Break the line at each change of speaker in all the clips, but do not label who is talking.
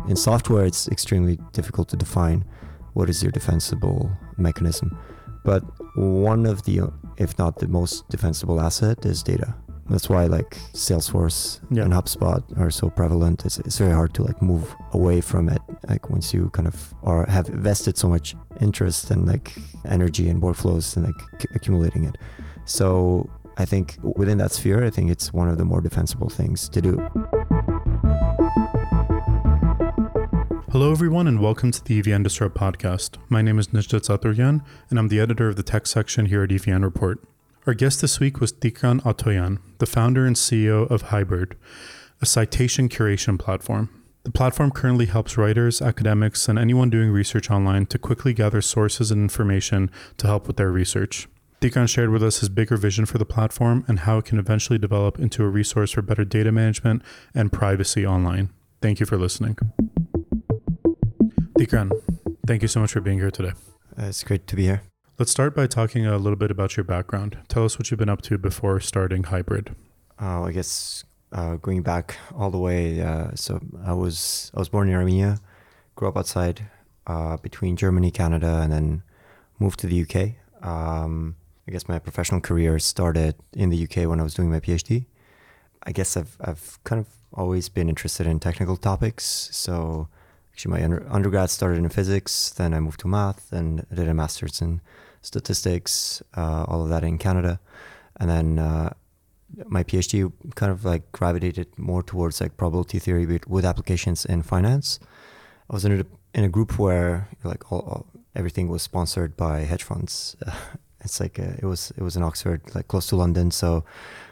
In software, it's extremely difficult to define what is your defensible mechanism. But one of the, if not the most defensible asset is data. That's why like Salesforce and HubSpot are so prevalent. It's very hard to like move away from it. Like once you kind of have invested so much interest and like energy and workflows and like accumulating it. So I think within that sphere, I think it's one of the more defensible things to do.
Hello everyone and welcome to the EVN Disrupt podcast. My name is Nishdat Saturyan and I'm the editor of the tech section here at EVN Report. Our guest this week was Tigran Atoyan, the founder and CEO of Hybrid, a citation curation platform. The platform currently helps writers, academics, and anyone doing research online to quickly gather sources and information to help with their research. Tigran shared with us his bigger vision for the platform and how it can eventually develop into a resource for better data management and privacy online. Thank you for listening. Tigran, thank you so much for being here today.
It's great to be here.
Let's start by talking a little bit about your background. Tell us what you've been up to before starting Hybrid.
I guess going back all the way, so I was born in Armenia, grew up outside between Germany, Canada, and then moved to the UK. I guess my professional career started in the UK when I was doing my PhD. I guess I've kind of always been interested in technical topics. So actually my undergrad started in physics, then I moved to math and I did a master's in statistics, all of that in Canada. And then my PhD kind of like gravitated more towards like probability theory with applications in finance. I was in a group where like everything was sponsored by hedge funds. It's like it was in Oxford, like close to London. So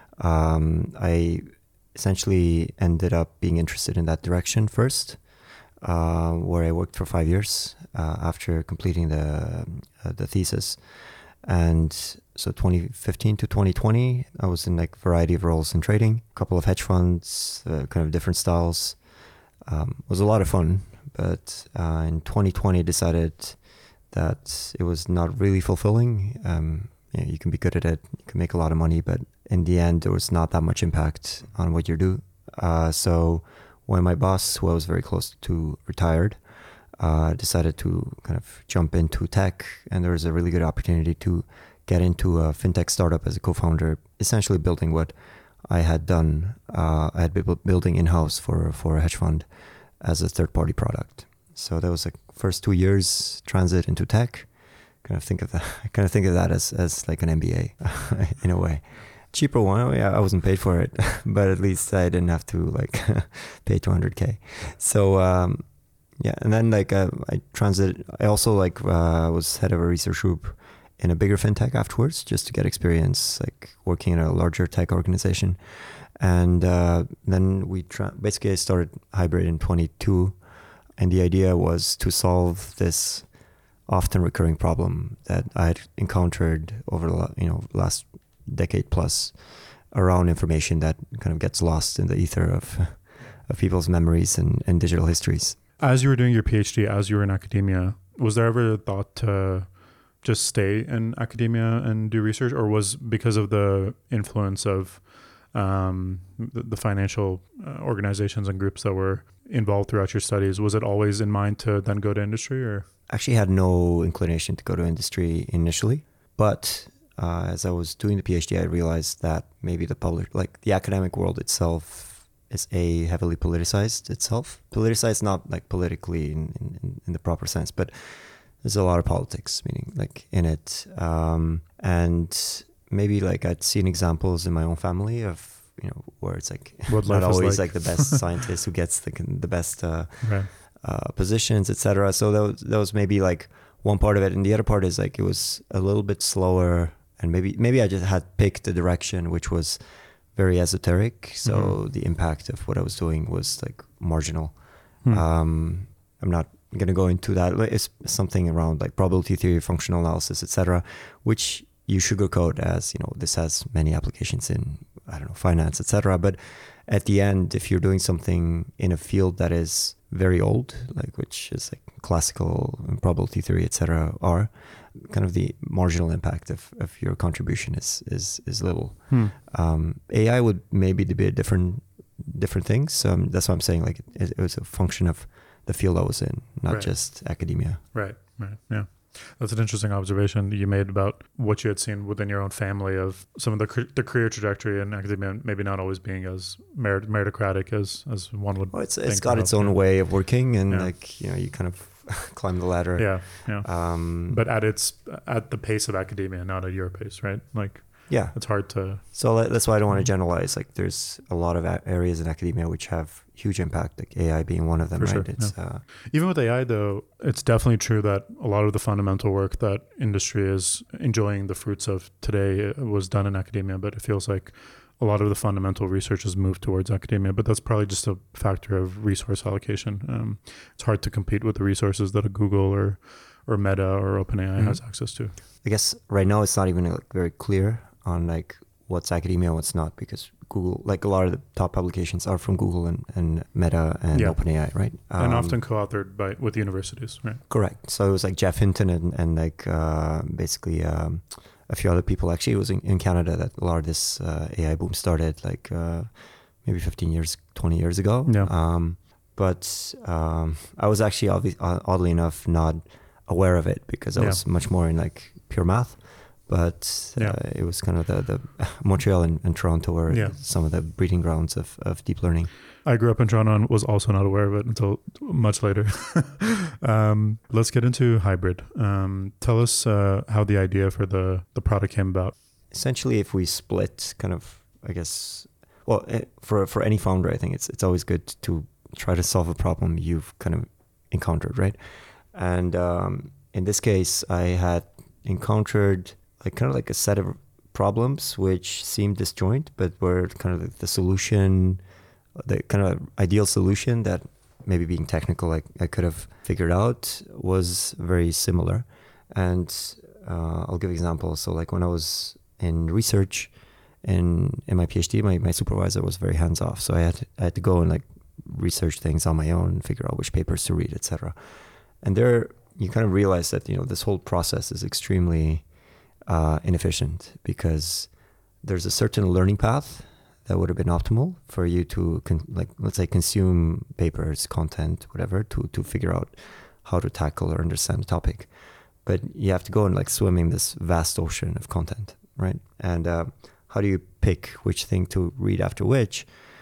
I essentially ended up being interested in that direction first, where I worked for 5 years after completing the thesis. And so 2015 to 2020, I was in like a variety of roles in trading, a couple of hedge funds, kind of different styles. It was a lot of fun, but in 2020 decided that it was not really fulfilling. You can be good at it, you can make a lot of money, but in the end, there was not that much impact on what you do. So when my boss, who I was very close to, retired, decided to kind of jump into tech, and there was a really good opportunity to get into a fintech startup as a co-founder, essentially building what I had done. I had been building in-house for a hedge fund as a third-party product. So that was like first 2 years transit into tech. I kind of think of that as like an MBA in a way. Cheaper one, yeah, I wasn't paid for it, but at least I didn't have to like pay 200K. So yeah, and then like I also like was head of a research group in a bigger fintech afterwards, just to get experience like working in a larger tech organization. And then basically I started Hybrid in 22, and the idea was to solve this often recurring problem that I had encountered over the last decade plus around information that kind of gets lost in the ether of people's memories and digital histories.
As you were doing your PhD, as you were in academia, was there ever a thought to just stay in academia and do research, or was because of the influence of the financial organizations and groups that were involved throughout your studies, was it always in mind to then go to industry? Or
actually had no inclination to go to industry initially, but as I was doing the PhD, I realized that maybe the academic world itself is heavily politicized itself. Politicized not like politically in the proper sense, but there's a lot of politics, meaning like in it. And maybe like I'd seen examples in my own family of, where it's like not always like the best scientist who gets the best positions, etc. So that was maybe like one part of it. And the other part is like it was a little bit slower, and maybe I just had picked a direction which was very esoteric. So the impact of what I was doing was like marginal. I'm not going to go into that. It's something around like probability theory, functional analysis, etc., which you sugarcoat as, this has many applications in, finance, etc. But at the end, if you're doing something in a field that is very old, like which is like classical and probability theory, etc., are kind of the marginal impact of your contribution is little. AI would maybe be a different things. That's why I'm saying like it was a function of the field I was in, not
Right.
just academia.
Right. Yeah. That's an interesting observation that you made about what you had seen within your own family of some of the career trajectory in academia maybe not always being as meritocratic as one would
Well, it's
think.
got its own way of working, and
Yeah.
like, you kind of climb the ladder.
Yeah. But at the pace of academia, not at your pace, right? Like,
Yeah.
it's hard to.
So that's why I don't want to generalize. Like, there's a lot of areas in academia which have huge impact, like AI being one of them,
For
right?
sure,
It's
Even with AI, though, it's definitely true that a lot of the fundamental work that industry is enjoying the fruits of today was done in academia, but it feels like a lot of the fundamental research has moved towards academia, but that's probably just a factor of resource allocation. It's hard to compete with the resources that a Google or Meta or OpenAI has access to.
I guess right now it's not even like very clear on like what's academia and what's not, because Google, like a lot of the top publications are from Google and Meta and OpenAI, right?
And often co-authored with universities, right?
Correct. So it was like Jeff Hinton and like basically a few other people. Actually, it was in Canada that a lot of this AI boom started, like maybe 15 years, 20 years ago.
Yeah.
But I was actually oddly enough not aware of it because I was much more in like pure math. But it was kind of the Montreal and Toronto were some of the breeding grounds of deep learning.
I grew up in Toronto and was also not aware of it until much later. Let's get into hybrid. Tell us how the idea for the product came about.
Essentially, if we split kind of, I guess, well, for any founder, I think it's always good to try to solve a problem you've kind of encountered, right? And in this case, I had encountered like a set of problems which seemed disjoint, but were kind of the solution, the kind of ideal solution that maybe being technical, like I could have figured out, was very similar. And I'll give examples. So like when I was in research in my PhD, my supervisor was very hands off. So I had to go and like research things on my own, figure out which papers to read, etc. And there you kind of realize that, this whole process is extremely inefficient, because there's a certain learning path that would have been optimal for you to let's say consume papers, content, whatever, to figure out how to tackle or understand the topic. But you have to go and like swim in this vast ocean of content, right? And how do you pick which thing to read after which?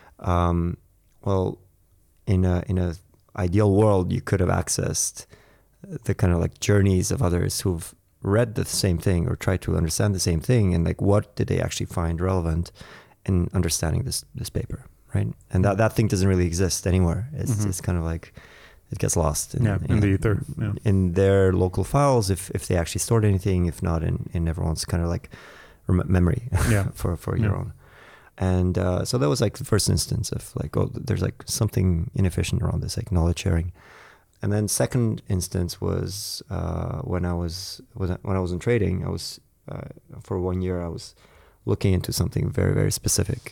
Well, in a ideal world, you could have accessed the kind of like journeys of others who've read the same thing or tried to understand the same thing, and like what did they actually find relevant in understanding this paper, right? And that thing doesn't really exist anywhere. It's kind of like it gets lost in
the ether,
in their local files, if they actually stored anything, if not in everyone's kind of like memory for your own. And so that was like the first instance of like, oh, there's like something inefficient around this, like knowledge sharing. And then second instance was when I was in trading. I was for 1 year I was looking into something very, very specific,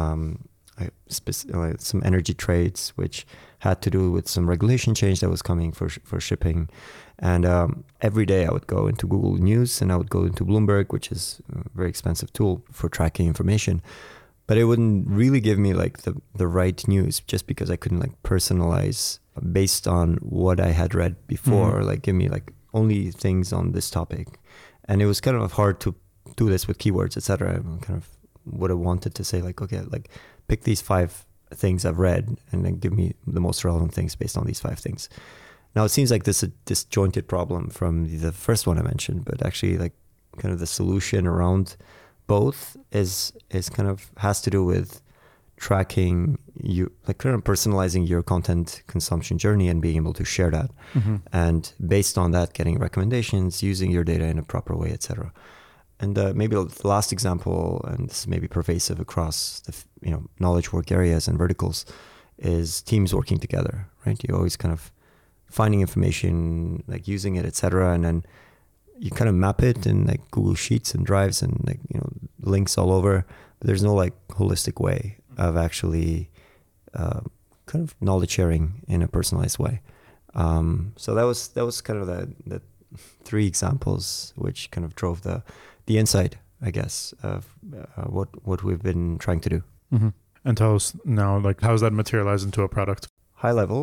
like some energy trades, which had to do with some regulation change that was coming for shipping. And every day I would go into Google News and I would go into Bloomberg, which is a very expensive tool for tracking information. But it wouldn't really give me like the right news, just because I couldn't like personalize based on what I had read before, or like give me like only things on this topic. And it was kind of hard to do this with keywords, etc. I kind of would have wanted to say like, okay, like pick these 5 things I've read and then give me the most relevant things based on these 5 things. Now it seems like this is a disjointed problem from the first one I mentioned, but actually like kind of the solution around both is kind of has to do with tracking you, like kind of personalizing your content consumption journey and being able to share that, and based on that getting recommendations, using your data in a proper way, etc. And maybe the last example, and this is maybe pervasive across the knowledge work areas and verticals, is teams working together, right? You always kind of finding information, like using it, etc., and then you kind of map it in like Google Sheets and Drives and like links all over. But there's no like holistic way of actually kind of knowledge sharing in a personalized way. So that was kind of the 3 examples which kind of drove the insight, I guess, of what we've been trying to do.
And tell us now, like, how does that materialize into a product?
High level,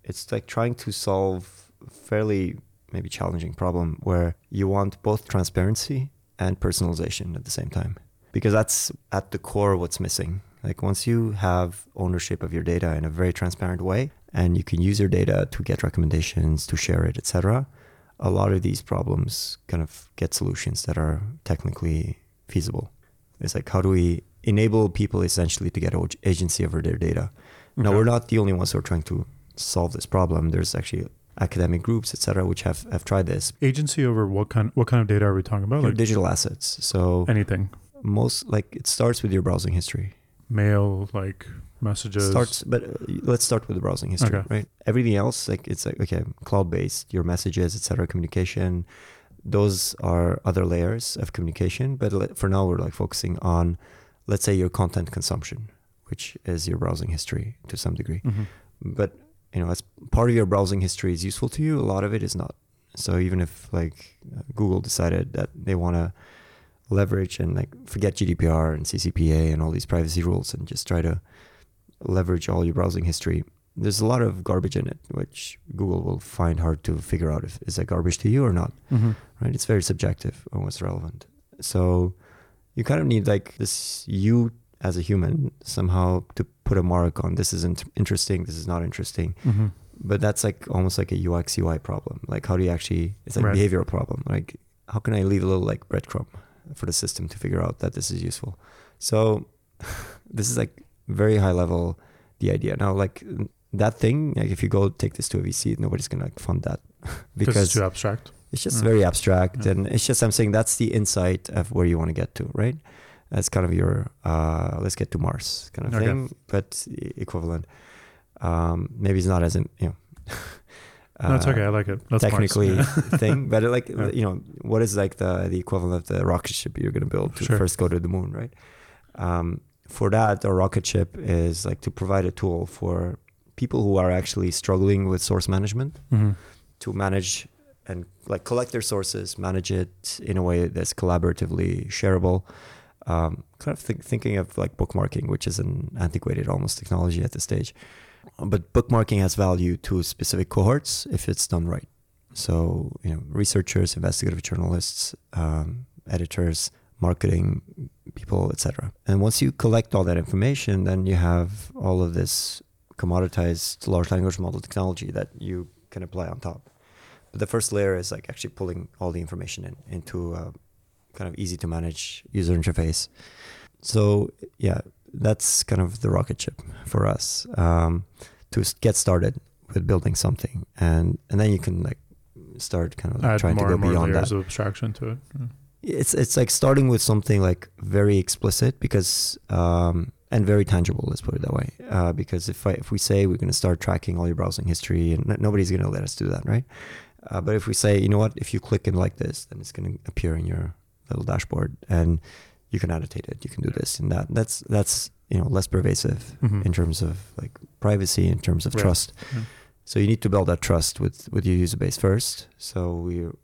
it's like trying to solve a fairly maybe challenging problem where you want both transparency and personalization at the same time, because that's at the core what's missing. Like once you have ownership of your data in a very transparent way, and you can use your data to get recommendations, to share it, etc., a lot of these problems kind of get solutions that are technically feasible. It's like, how do we enable people essentially to get agency over their data? Now, we're not the only ones who are trying to solve this problem. There's actually academic groups, etc., which have tried this.
Agency over what kind of data are we talking about?
Like digital assets. So
anything.
Most, like, it starts with your browsing history.
Mail, like messages.
Let's start with the browsing history, right? Everything else, like it's like, okay, cloud-based, your messages, etc., communication, those are other layers of communication. But for now, we're like focusing on, let's say, your content consumption, which is your browsing history to some degree. But as part of your browsing history is useful to you, a lot of it is not. So even if like Google decided that they want to leverage and like forget GDPR and CCPA and all these privacy rules and just try to leverage all your browsing history, there's a lot of garbage in it, which Google will find hard to figure out if is that garbage to you or not. Right? It's very subjective on what's relevant. So you kind of need like this, you as a human, somehow to put a mark on this isn't interesting, this is not interesting. But that's like almost like a UX UI problem. Like how do you actually, it's like a behavioral problem. Like how can I leave a little like breadcrumb for the system to figure out that this is useful? So this is like very high level, the idea. Now, like that thing, like if you go take this to a VC, nobody's gonna like fund that because
it's too abstract.
It's just very abstract. And it's just, I'm saying that's the insight of where you want to get to, right? That's kind of your, let's get to Mars kind of thing, but equivalent. Maybe it's not as, no,
it's okay. I like it. That's
technically thing, but like, what is like the equivalent of the rocket ship you're going to build to first go to the moon, right? For that, a rocket ship is like to provide a tool for people who are actually struggling with source management to manage and like collect their sources, manage it in a way that's collaboratively shareable. Kind of thinking of like bookmarking, which is an antiquated almost technology at this stage. But bookmarking has value to specific cohorts if it's done right. So, researchers, investigative journalists, editors, marketing people, etc. And once you collect all that information, then you have all of this commoditized large language model technology that you can apply on top. But the first layer is like actually pulling all the information into a kind of easy to manage user interface. So yeah, that's kind of the rocket ship for us to get started with building something, and then you can like start kind of like trying to go beyond that.
Of abstraction to it.
It's like starting with something like very explicit because and very tangible. Let's put it that way. Because if we say we're going to start tracking all your browsing history, and nobody's going to let us do that, right? But if we say, you know what, if you click in like this, then it's going to appear in your little dashboard, and you can annotate it. You can do this and that. That's less pervasive in terms of like privacy, in terms of trust. So you need to build that trust with your user base first. So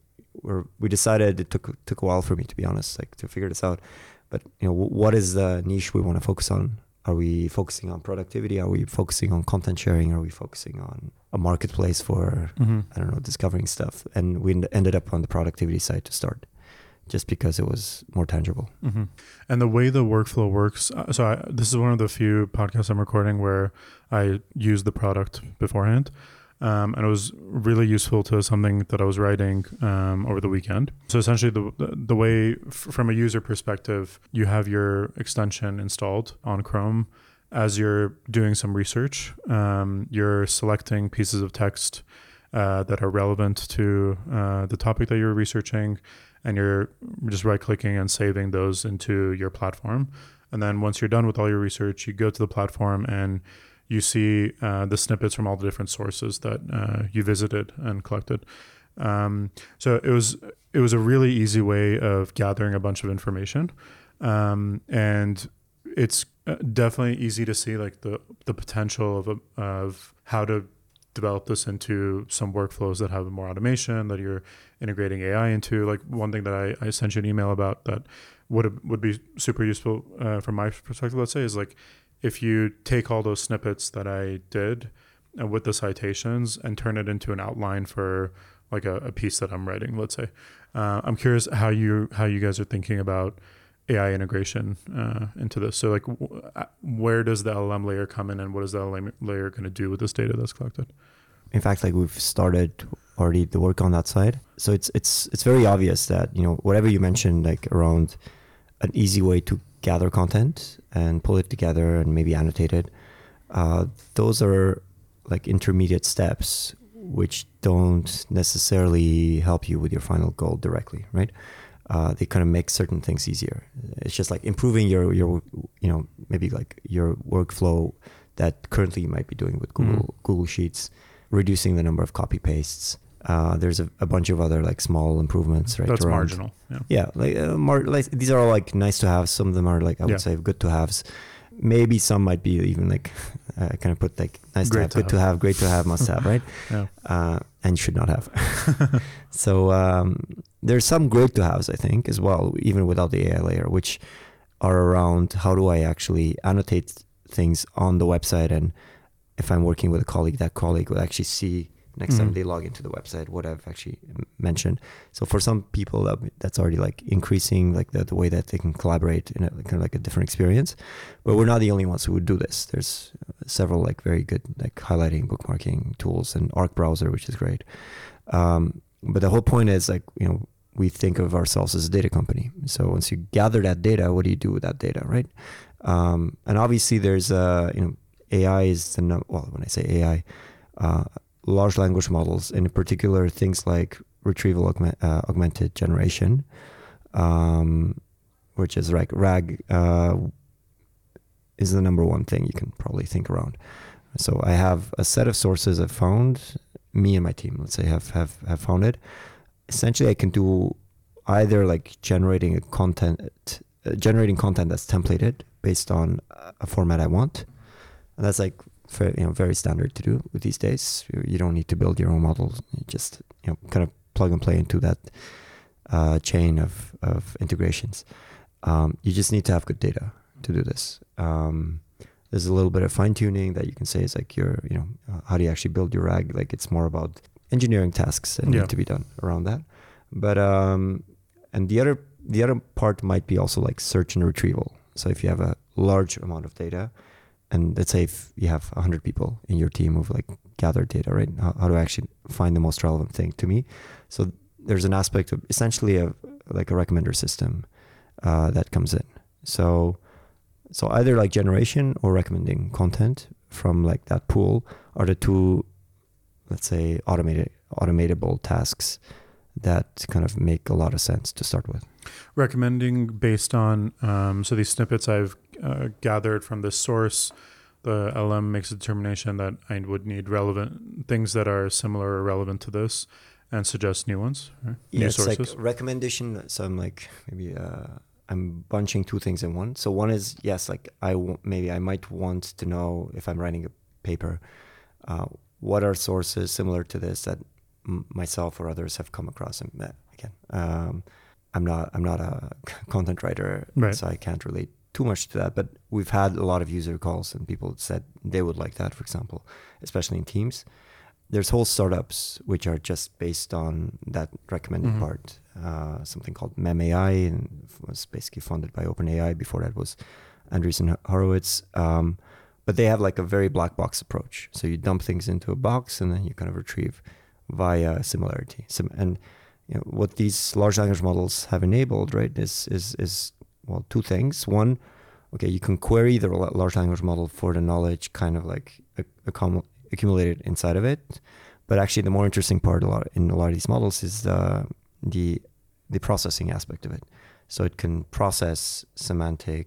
we decided, it took a while for me, to be honest, like to figure this out. But what is the niche we want to focus on? Are we focusing on productivity? Are we focusing on content sharing? Are we focusing on a marketplace for discovering stuff? And we ended up on the productivity side to start, just because it was more tangible.
And the way the workflow works, this is one of the few podcasts I'm recording where I use the product beforehand. And it was really useful to something that I was writing over the weekend. So essentially the way, from a user perspective, you have your extension installed on Chrome. As you're doing some research, you're selecting pieces of text that are relevant to the topic that you're researching, and you're just right-clicking and saving those into your platform. And then once you're done with all your research, you go to the platform and you see the snippets from all the different sources that you visited and collected. So it was a really easy way of gathering a bunch of information, and it's definitely easy to see like the potential of how to develop this into some workflows that have more automation, that you're integrating AI into. Like one thing that I sent you an email about that would be super useful from my perspective, let's say, is like, if you take all those snippets that I did with the citations and turn it into an outline for like a piece that I'm writing, let's say. I'm curious how you guys are thinking about AI integration into this. So like where does the LLM layer come in, and what is the LLM layer going to do with this data that's collected?
In fact, like we've started already the work on that side. So it's very obvious that, you know, whatever you mentioned, like around an easy way to gather content and pull it together and maybe annotate it, those are like intermediate steps which don't necessarily help you with your final goal directly, right? They kind of make certain things easier. It's just like improving your you know, maybe like your workflow that currently you might be doing with Google Sheets, reducing the number of copy pastes. There's a bunch of other like small improvements, right?
That's
around,
marginal.
Yeah, like these are all like nice to have. Some of them are like I would say good to haves. Maybe some might be even like kind of put like nice to have, good to have, great to have, must have, right? And should not have. So there's some great to haves, I think, as well, even without the AI layer, which are around how do I actually annotate things on the website, and if I'm working with a colleague, that colleague will actually see next time they log into the website what I've actually mentioned. So for some people, that's already like increasing like the way that they can collaborate in a kind of like a different experience. But we're not the only ones who would do this. There's several like very good like highlighting, bookmarking tools, and Arc browser, which is great. But the whole point is like, you know, we think of ourselves as a data company. So once you gather that data, what do you do with that data, right? And obviously there's you know, AI is well, when I say AI, large language models, in particular things like retrieval augmented generation, which is like RAG, is the number one thing you can probably think around. So I have a set of sources I've found, me and my team, let's say, have found it. Essentially, I can do either like generating content that's templated based on a format I want, and that's like very standard to do with these days. You don't need to build your own models. You just kind of plug and play into that chain of integrations. You just need to have good data to do this. There's a little bit of fine tuning that you can say is like how do you actually build your RAG? Like it's more about engineering tasks that need to be done around that. But and the other part might be also like search and retrieval. So if you have a large amount of data, and let's say if you have 100 people in your team who've like gathered data, right? How do I actually find the most relevant thing to me? So there's an aspect of essentially like a recommender system that comes in. So either like generation or recommending content from like that pool are the two, let's say, automatable tasks that kind of make a lot of sense to start with.
Recommending based on, so these snippets I've gathered from this source, the LM makes a determination that I would need relevant things that are similar or relevant to this and suggest new ones, right?
Yeah,
new
it's
sources.
like recommendation. So I'm like, maybe I'm bunching two things in one. So one is, yes, like maybe I might want to know if I'm writing a paper, what are sources similar to this that myself or others have come across. And again, I'm not a content writer,
right.
So I can't relate too much to that. But we've had a lot of user calls and people said they would like that, for example, especially in Teams. There's whole startups which are just based on that recommended part. Something called MEMAI, and was basically funded by OpenAI. Before that was Andreessen Horowitz. But they have like a very black box approach. So you dump things into a box and then you kind of retrieve via similarity. And what these large language models have enabled, right, is well, two things. One, okay, you can query the large language model for the knowledge kind of like accumulated inside of it. But actually the more interesting part in a lot of these models is the processing aspect of it. So it can process semantic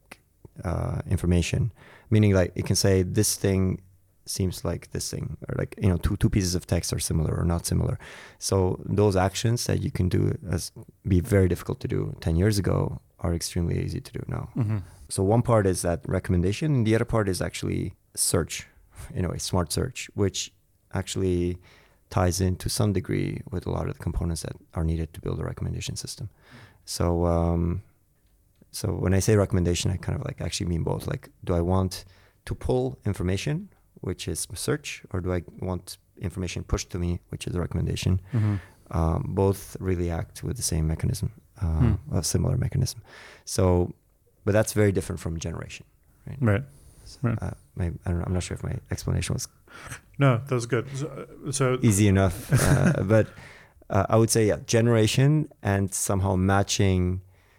information, meaning like it can say this thing seems like this thing, or like two pieces of text are similar or not similar. So those actions that you can do as be very difficult to do 10 years ago are extremely easy to do now. So one part is that recommendation, and the other part is actually search, smart search, which actually ties in to some degree with a lot of the components that are needed to build a recommendation system. So when I say recommendation, I kind of like actually mean both. Like, do I want to pull information which is search, or do I want information pushed to me, which is a recommendation? Both really act with the same mechanism, a similar mechanism. So, but that's very different from generation, right?
Right.
So,
Right.
I don't know, I'm not sure if my explanation was
No, that was good. So
easy enough, but I would say, generation and somehow matching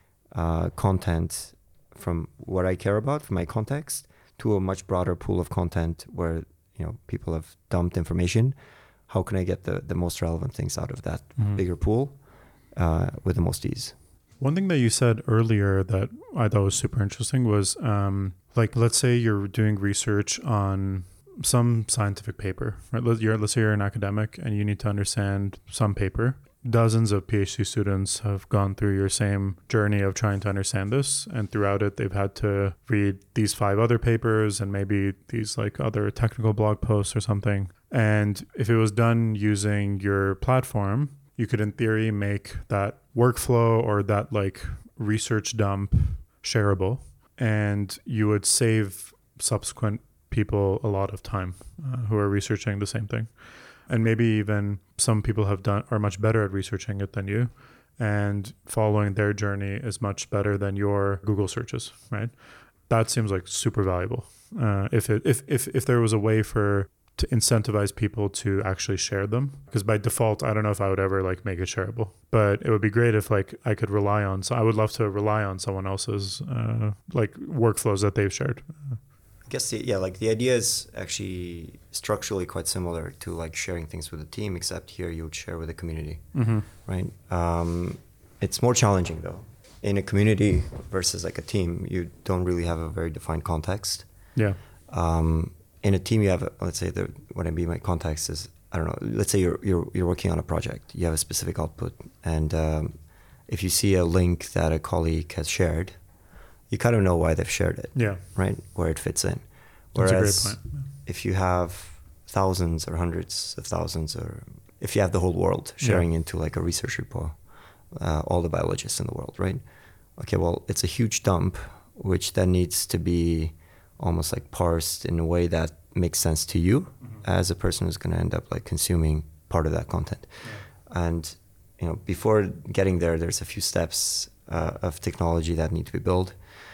content from what I care about, from my context, to a much broader pool of content where, people have dumped information. How can I get the most relevant things out of that bigger pool with the most ease?
One thing that you said earlier that I thought was super interesting was, let's say you're doing research on some scientific paper, right? Let's say you're an academic and you need to understand some paper. Dozens of PhD students have gone through your same journey of trying to understand this, and throughout it, they've had to read these 5 other papers and maybe these other technical blog posts or something. And if it was done using your platform, you could in theory make that workflow or that research dump shareable, and you would save subsequent people a lot of time who are researching the same thing. And maybe even some people are much better at researching it than you, and following their journey is much better than your Google searches, right? That seems like super valuable. If there was a way to incentivize people to actually share them, because by default, I don't know if I would ever make it shareable, but it would be great if I could rely on. So I would love to rely on someone else's workflows that they've shared.
I guess the idea is actually structurally quite similar to sharing things with a team, except here you would share with a community, right? It's more challenging though. In a community versus a team, you don't really have a very defined context.
Yeah.
In a team, you have, let's say, what I mean by context is, I don't know, let's say you're working on a project, you have a specific output, and if you see a link that a colleague has shared, you kind of know why they've shared it, right? Where it fits in. Whereas
that's a great point.
if you have thousands or hundreds of thousands, or if you have the whole world sharing into a research repo, all the biologists in the world, right? Okay, well, it's a huge dump, which then needs to be almost parsed in a way that makes sense to you as a person who's going to end up consuming part of that content. And before getting there, there's a few steps of technology that need to be built.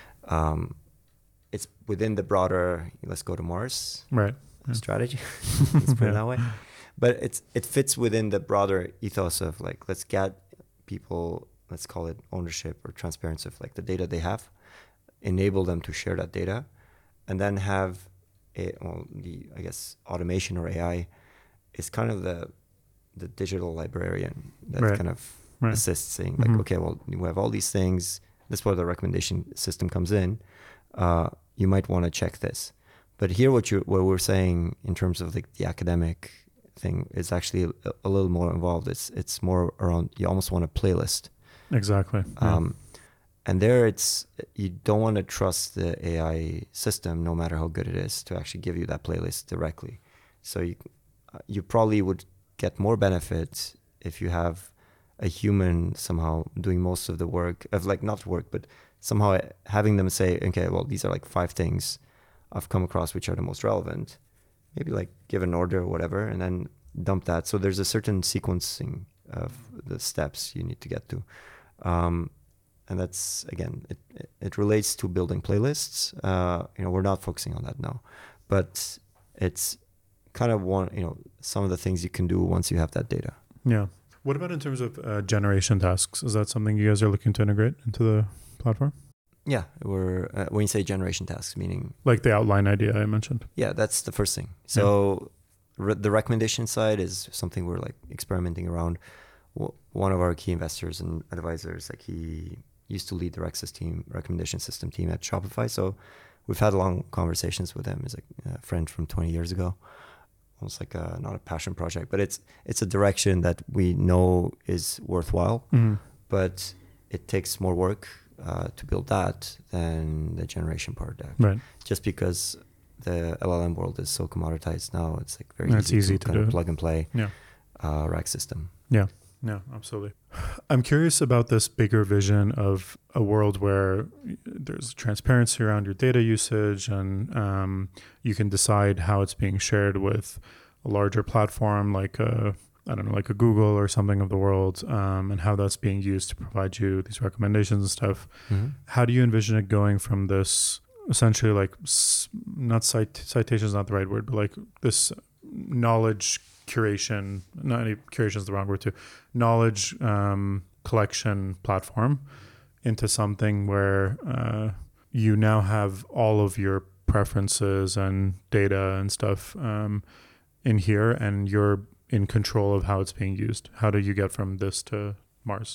It's within the broader let's go to Mars strategy, let's put it that way. But it fits within the broader ethos of let's get people, let's call it ownership or transparency of the data they have, enable them to share that data, and then have I guess automation or AI is kind of the digital librarian that kind of assists, saying okay, well, we have all these things. This is where the recommendation system comes in. You might want to check this. But here, what we're saying in terms of the academic thing is actually a little more involved. It's more around, you almost want a playlist.
Exactly.
And there you don't want to trust the AI system, no matter how good it is, to actually give you that playlist directly. So you probably would get more benefit if you have a human somehow doing most of the work of not work, but somehow having them say, okay, well, these are 5 things I've come across which are the most relevant. Maybe give an order or whatever, and then dump that. So there's a certain sequencing of the steps you need to get to. And that's, again, it relates to building playlists. We're not focusing on that now, but it's kind of some of the things you can do once you have that data.
Yeah. What about in terms of generation tasks? Is that something you guys are looking to integrate into the platform?
Yeah, we're when you say generation tasks, meaning
the outline idea I mentioned.
Yeah, that's the first thing. So the recommendation side is something we're experimenting around. One of our key investors and advisors, he used to lead the recommendation system team at Shopify. So we've had long conversations with him. He's a friend from 20 years ago. Almost not a passion project, but it's a direction that we know is worthwhile. But it takes more work to build that than the generation part.
Right.
Just because the LLM world is so commoditized now, it's very
easy
to kind
do
of plug and play
Yeah.
rack system.
Yeah. Yeah, absolutely. I'm curious about this bigger vision of a world where there's transparency around your data usage, and you can decide how it's being shared with a larger platform like like a Google or something of the world, and how that's being used to provide you these recommendations and stuff.
Mm-hmm.
How do you envision it going from this essentially like not citation is not the right word, but like this knowledge curation, not any curation is the wrong word too, knowledge collection platform into something where you now have all of your preferences and data and stuff in here, and you're in control of how it's being used. How do you get from this to Mars?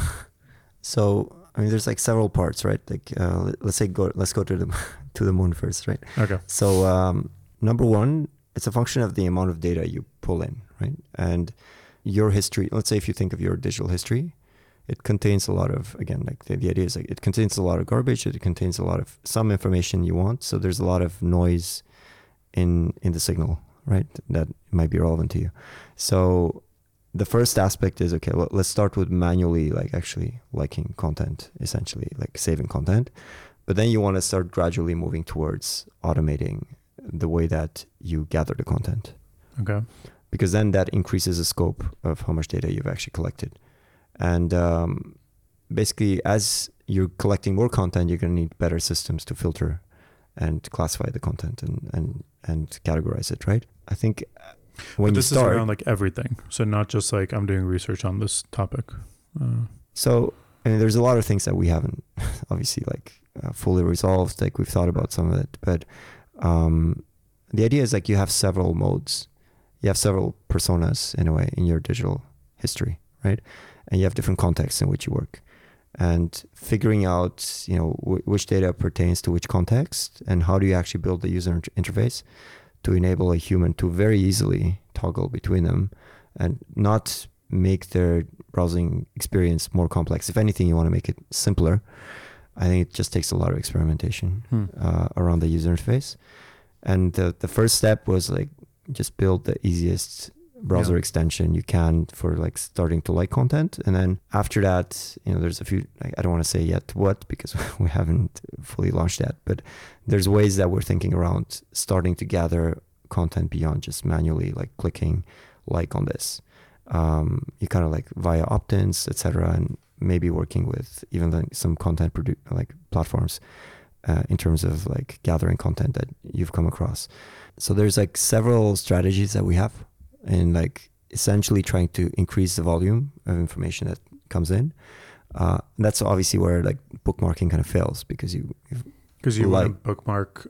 So I mean, there's like several parts, right? Like let's go to the moon first, right?
Okay.
So number one, it's a function of the amount of data you pull in, right? And your history, let's say if you think of your digital history, it contains a lot of, again, like the idea is like it contains a lot of garbage, it contains a lot of some information you want. So there's a lot of noise in the signal, right? That might be relevant to you. So the first aspect is, okay, well, let's start with manually like actually liking content, essentially like saving content. But then you want to start gradually moving towards automating the way that you gather the content.
Okay.
Because then that increases the scope of how much data you've actually collected. And basically, as you're collecting more content, you're going to need better systems to filter and classify the content and categorize it, right? I think when
this is around like everything. So not just like I'm doing research on this topic.
So I mean, there's a lot of things that we haven't obviously like fully resolved. Like we've thought about some of it, but the idea is like you have several modes, you have several personas in a way in your digital history, right? And you have different contexts in which you work, and figuring out, you know, which data pertains to which context and how do you actually build the user interface to enable a human to very easily toggle between them and not make their browsing experience more complex. If anything, you want to make it simpler. I think it just takes a lot of experimentation around the user interface. And the first step was like just build the easiest browser extension you can for like starting to like content. And then after that, you know, there's a few, like, I don't want to say yet what, because we haven't fully launched that, but there's ways that we're thinking around starting to gather content beyond just manually like clicking like on this. You kind of like via opt-ins, etc., and maybe working with even like some content like platforms in terms of like gathering content that you've come across. So there's like several strategies that we have in like essentially trying to increase the volume of information that comes in. That's obviously where like bookmarking kind of fails, because you
want to bookmark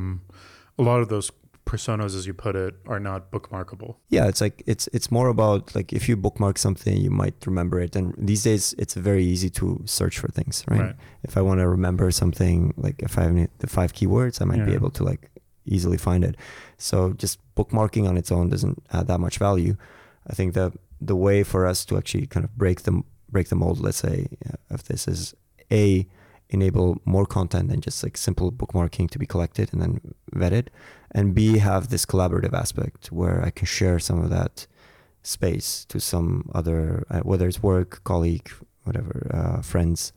a lot of those personas, as you put it, are not bookmarkable.
Yeah, it's like it's more about like if you bookmark something, you might remember it. And these days, it's very easy to search for things, right? If I want to remember something, like if I have the 5 keywords, I might be able to like easily find it. So just bookmarking on its own doesn't add that much value. I think the way for us to actually kind of break the mold, let's say, of this is A, enable more content than just like simple bookmarking to be collected and then vetted, and B, have this collaborative aspect where I can share some of that space to some other, whether it's work, colleague, whatever, friends,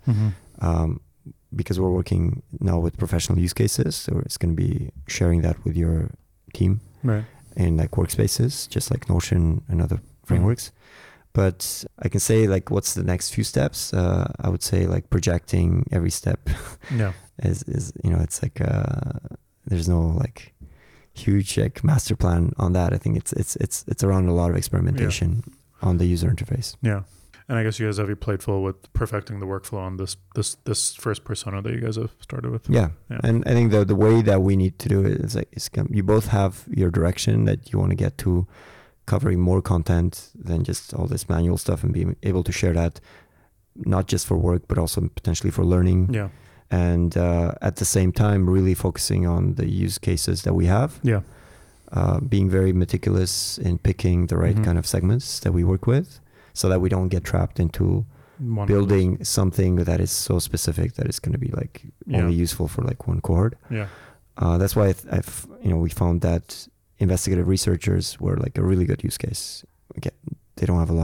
because we're working now with professional use cases, so it's going to be sharing that with your team in like workspaces, just like Notion and other frameworks. But I can say like what's the next few steps. I would say like projecting every step is you know, it's like there's no like huge like master plan on that. I think it's around a lot of experimentation on the user interface.
Yeah. And I guess you guys have your plate full with perfecting the workflow on this first persona that you guys have started with.
Yeah. And I think the way that we need to do it is like you both have your direction that you want to get to, covering more content than just all this manual stuff, and being able to share that not just for work but also potentially for learning. Yeah. And at the same time, really focusing on the use cases that we have. Yeah. Being very meticulous in picking the right kind of segments that we work with, so that we don't get trapped into building something that is so specific that it's going to be like only useful for like one cohort. Yeah. That's why we found that investigative researchers were like a really good use case. Again, they don't have a lot of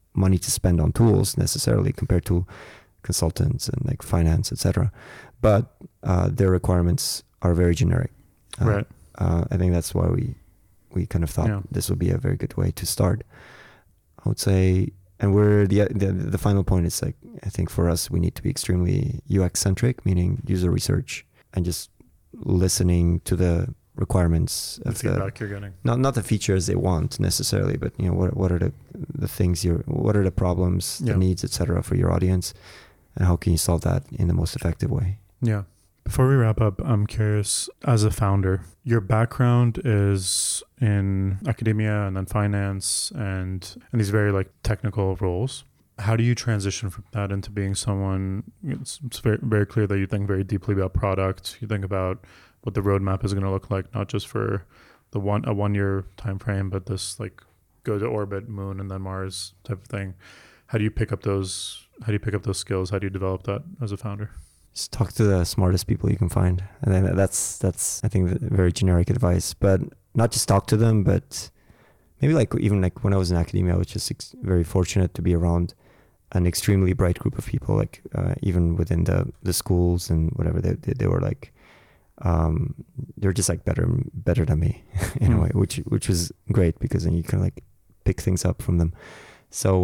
money to spend on tools necessarily compared to consultants and like finance, etc. But their requirements are very generic.
Right.
I think that's why we kind of thought this would be a very good way to start. I would say, and we're the final point is like, I think for us, we need to be extremely UX centric, meaning user research and just listening to the requirements
The
of
feedback you're getting.
not the features they want necessarily, but you know, what are the things what are the problems, the needs, etc. for your audience, and how can you solve that in the most effective way?
Yeah. Before we wrap up, I'm curious, as a founder, your background is in academia and then finance and these very like technical roles. How do you transition from that into being someone, it's very, very clear that you think very deeply about product, you think about what the roadmap is going to look like, not just for a 1 year time frame, but this like go to orbit, moon, and then Mars type of thing. How do you pick up those skills? How do you develop that as a founder?
Just talk to the smartest people you can find. And then that's I think very generic advice, but not just talk to them, but maybe like even like when I was in academia, I was just very fortunate to be around an extremely bright group of people, like even within the schools and whatever, they were like, they're just like better than me in a way, which was great because then you can like pick things up from them. So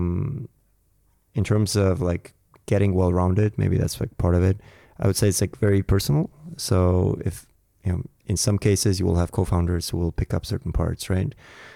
in terms of like getting well-rounded, maybe that's like part of it. I would say it's like very personal. So if, you know, in some cases you will have co-founders who will pick up certain parts, right?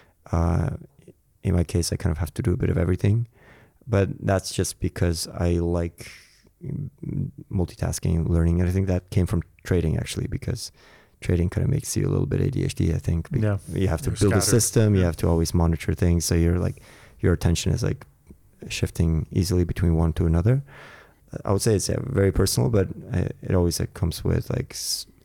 In my case, I kind of have to do a bit of everything, but that's just because I like multitasking, learning. And I think that came from trading actually, because trading kind of makes you a little bit ADHD, I think.
Yeah.
You have to
You're
build
scattered.
a system, you have to always monitor things. So you're like, your attention is like shifting easily between one to another. I would say it's very personal, but it always like comes with like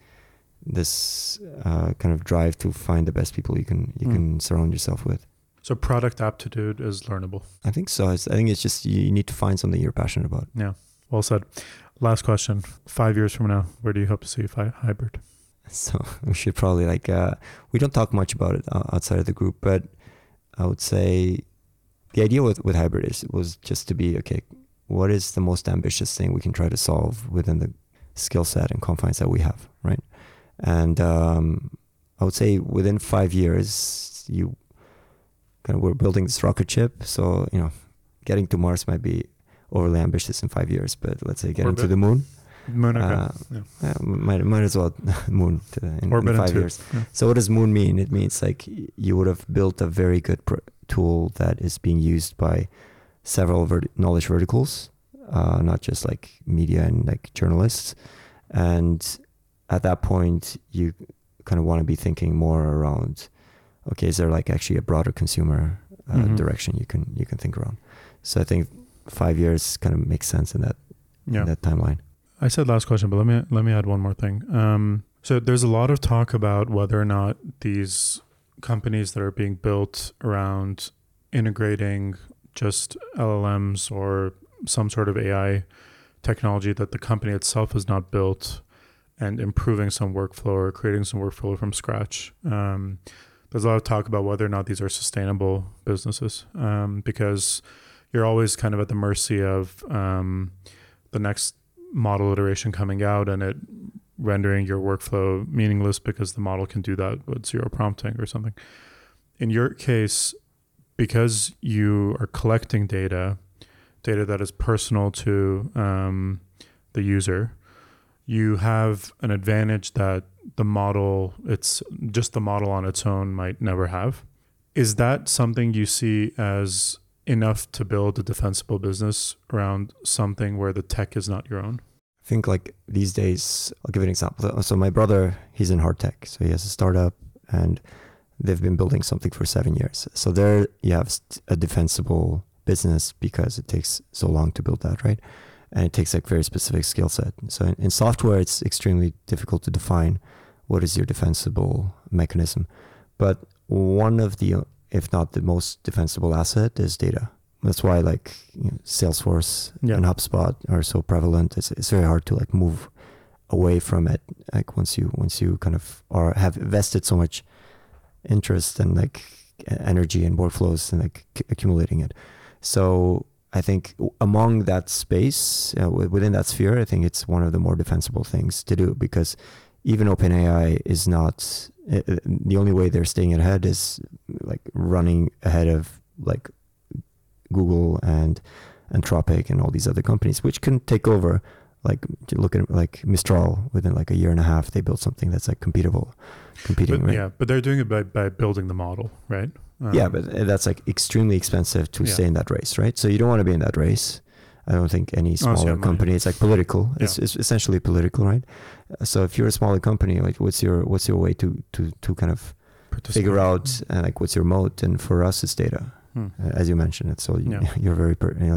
this kind of drive to find the best people you can surround yourself with.
So product aptitude is learnable.
I think so. I think it's just you need to find something you're passionate about.
Yeah. Well said. Last question. 5 years from now, where do you hope to see Hybrid?
So we should probably like, we don't talk much about it outside of the group, but I would say the idea with Hybrid was just to be, okay, what is the most ambitious thing we can try to solve within the skill set and confines that we have, right? And I would say within 5 years, we're building this rocket ship. So, you know, getting to Mars might be overly ambitious in 5 years, but let's say getting to the moon.
Moon, okay.
Might as well moon in 5 years.
Yeah.
So what does moon mean? It means like you would have built a very good tool that is being used by several knowledge verticals, not just like media and like journalists. And at that point, you kind of want to be thinking more around, okay, is there like actually a broader consumer direction you can think around? So I think 5 years kind of makes sense in that timeline.
I said last question, but let me add one more thing. So there's a lot of talk about whether or not these companies that are being built around integrating just LLMs or some sort of AI technology that the company itself has not built and improving some workflow or creating some workflow from scratch. There's a lot of talk about whether or not these are sustainable businesses, because you're always kind of at the mercy of the next model iteration coming out and it rendering your workflow meaningless because the model can do that with zero prompting or something. In your case, because you are collecting data that is personal to the user, you have an advantage that the model on its own might never have. Is that something you see as enough to build a defensible business around something where the tech is not your own?
I think like these days, I'll give you an example. So my brother, he's in hard tech. So he has a startup and they've been building something for 7 years. So there you have a defensible business because it takes so long to build that, right? And it takes like very specific skill set. So in software, it's extremely difficult to define what is your defensible mechanism. But one of the, if not the most defensible asset is data. That's why like Salesforce and HubSpot are so prevalent. It's very hard to like move away from it. Like once you kind of have invested so much interest and like energy and workflows and like accumulating it. So I think among that space, within that sphere, I think it's one of the more defensible things to do, because even OpenAI is not, the only way they're staying ahead is like running ahead of like Google and Anthropic and all these other companies, which can take over. Like, to look at like Mistral, within like a year and a half, they built something that's like competing, right?
Yeah, but they're doing it by building the model, right?
Yeah, but that's like extremely expensive to stay in that race, right? So you don't want to be in that race. I don't think any smaller company, it's like political. It's essentially political, right? So if you're a smaller company, like what's your way to kind of figure out like what's your moat? And for us, it's data, as you mentioned. It's so you're very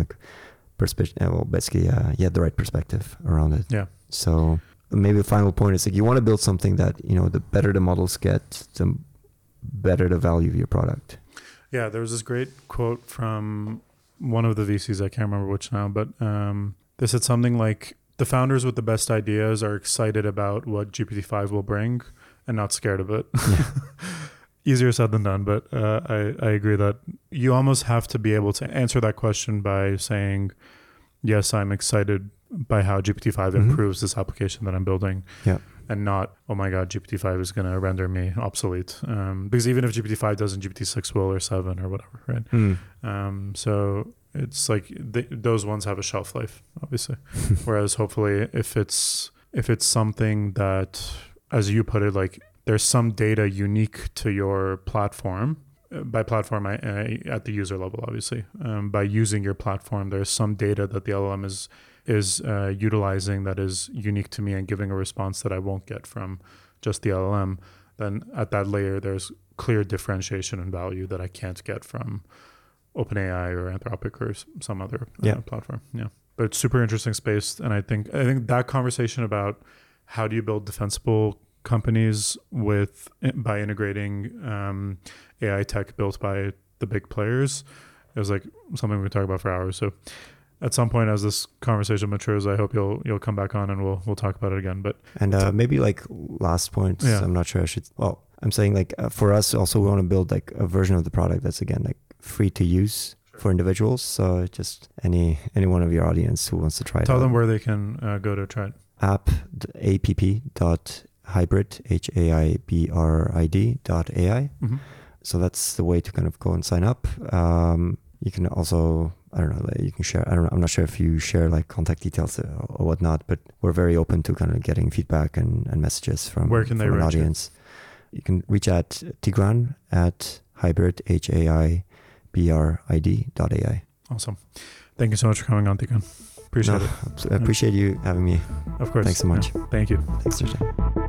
basically you have the right perspective around it.
Yeah.
So maybe the final point is like you want to build something that, you know, the better the models get, the better the value of your product.
Yeah, there was this great quote from one of the VCs, I can't remember which now, but they said something like, the founders with the best ideas are excited about what GPT-5 will bring and not scared of it. Yeah. Easier said than done, but I agree that you almost have to be able to answer that question by saying, yes, I'm excited by how GPT-5 improves this application that I'm building. Yeah. And not, oh my God, GPT-5 is going to render me obsolete. Because even if GPT-5 doesn't, GPT-6 will, or 7 or whatever, right? So it's like those ones have a shelf life, obviously. Whereas hopefully if it's something that, as you put it, like there's some data unique to your platform. By platform, I at the user level, obviously. By using your platform, there's some data that the LLM is utilizing that is unique to me and giving a response that I won't get from just the LLM. Then at that layer, there's clear differentiation and value that I can't get from OpenAI or Anthropic or some other platform. Yeah, but it's super interesting space, and I think that conversation about how do you build defensible companies by integrating AI tech built by the big players is like something we could talk about for hours. So at some point, as this conversation matures, I hope you'll come back on and we'll talk about it again. But
maybe like last point, I'm not sure I should. Well, I'm saying like for us also, we want to build like a version of the product that's again like free to use for individuals. So just any one of your audience who wants to try it.
Tell them where they can go to try it.
app.hybrid.ai. So that's the way to kind of go and sign up. You can also, I don't know, you can share, I'm not sure if you share like contact details or whatnot, but we're very open to kind of getting feedback and messages from an audience. You can reach at Tigran at hybrid.ai.
Awesome. Thank you so much for coming on, Tigran. Appreciate it.
I appreciate you having me.
Of course.
Thanks so much.
Yeah. Thank you.
Thanks, Sergey.